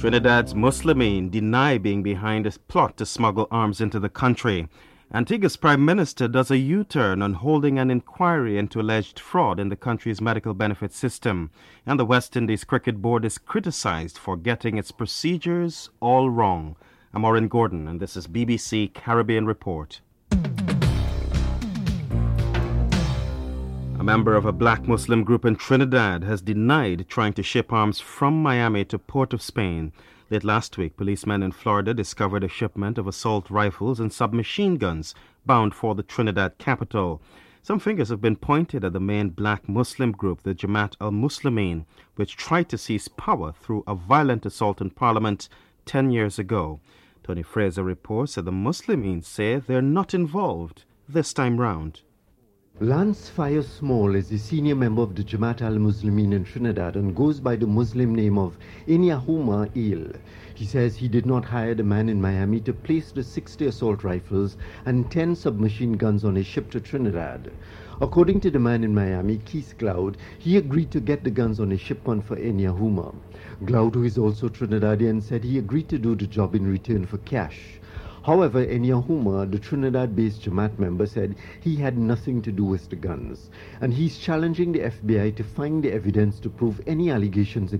Trinidad's Muslimeen deny being behind a plot to smuggle arms into the country. Antigua's Prime Minister does a U-turn on holding an inquiry into alleged fraud in the country's medical benefit system. And the West Indies Cricket Board is criticized for getting its procedures all wrong. I'm Maureen Gordon, and this is BBC Caribbean Report. A member of a black Muslim group in Trinidad has denied trying to ship arms from Miami to Port of Spain. Late last week, policemen in Florida discovered a shipment of assault rifles and submachine guns bound for the Trinidad capital. Some fingers have been pointed at the main black Muslim group, the Jamaat al-Muslimin, which tried to seize power through a violent assault in Parliament 10 years ago. Tony Fraser reports that the Muslimin say they're not involved this time round. Lance Fire Small is a senior member of the Jamaat al-Muslimin in Trinidad and goes by the Muslim name of Inyahuma Il. He says he did not hire the man in Miami to place the 60 assault rifles and 10 submachine guns on a ship to Trinidad. According to the man in Miami, Keith Cloud, he agreed to get the guns on a shipment for Inyahuma. Cloud, who is also Trinidadian, said he agreed to do the job in return for cash. However, Inyahuma, the Trinidad-based Jamaat member, said he had nothing to do with the guns, and he's challenging the FBI to find the evidence to prove any allegations